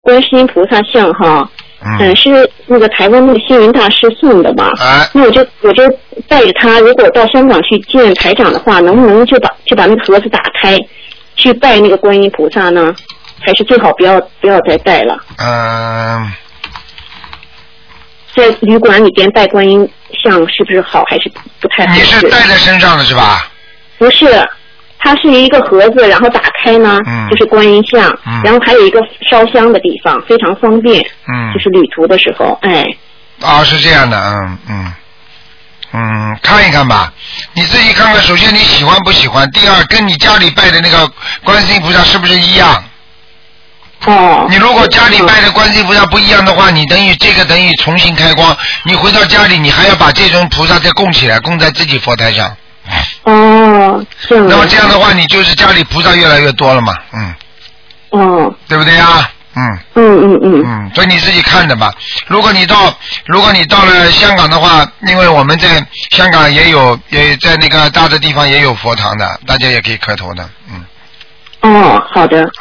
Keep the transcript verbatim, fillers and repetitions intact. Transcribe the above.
观世音菩萨像哈，嗯、呃，是那个台湾那个星云大师送的吧？ 啊， 那我就我就带着他，如果到香港去见台长的话，能不能就把就把那个盒子打开，去拜那个观音菩萨呢？还是最好不要不要再带了？ 嗯、呃。 在旅馆里边拜观音像是不是好，还是不太好？ 你是带在身上的是吧？ 不是，它是一个盒子，然后打开呢，嗯、就是观音像、嗯，然后还有一个烧香的地方，非常方便。嗯，就是旅途的时候，哎。 啊，是这样的，嗯嗯嗯，看一看吧，你自己看看。首先你喜欢不喜欢？第二，跟你家里拜的那个观世音菩萨是不是一样？ 哦， 你如果家里拜的观世音菩萨不一样的话，你等于这个等于重新开光。你回到家里，你还要把这种菩萨再供起来，供在自己佛台上。 哦，这样。 那么这样的话，你就是家里菩萨越来越多了嘛，嗯。 哦。 对不对呀？嗯。 嗯嗯嗯。 嗯，所以你自己看着吧。如果你到，如果你到了香港的话，因为我们在香港也有，也在那个大的地方也有佛堂的，大家也可以磕头的，嗯。 哦，好的。